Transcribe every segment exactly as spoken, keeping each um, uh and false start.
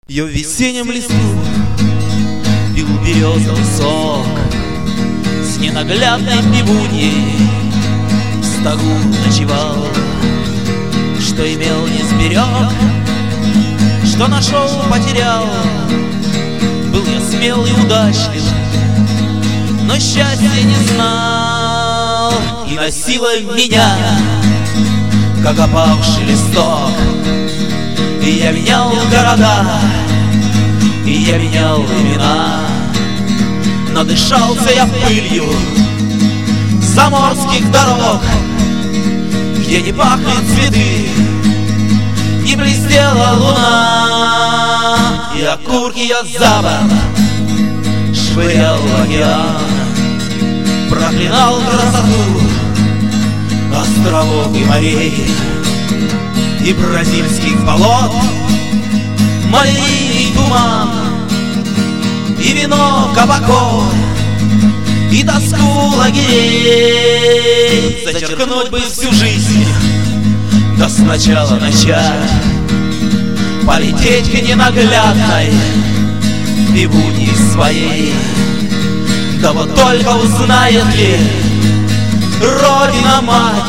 Я в весеннем лесу пил березовый сок с ненаглядной пивуньей, в стогу ночевал. Что имел, не сберег, что нашел, потерял. Был я смел и удачлив, но счастья не знал. И носило меня, как опавший листок. И я менял города, и я менял имена. Надышался я пылью заморских дорог, где не пахнут цветы, не блестела луна. И окурки я за борт швырял в океан, проклинал красоту островов и морей, и бразильских болот, малиний туман, и вино кабаков, и тоску лагерей. Зачеркнуть бы всю жизнь, да сначала начать, полететь к ненаглядной пивуньи своей. Да вот только узнает ли Родина-мать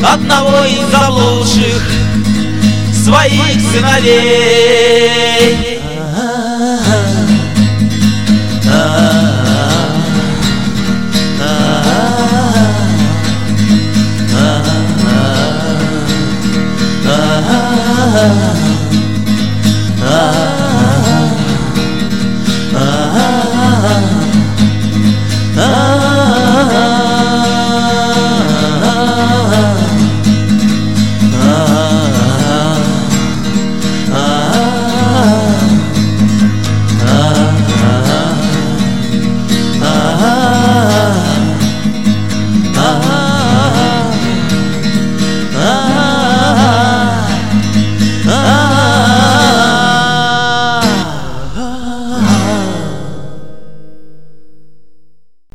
одного из заблудших своих сыновей.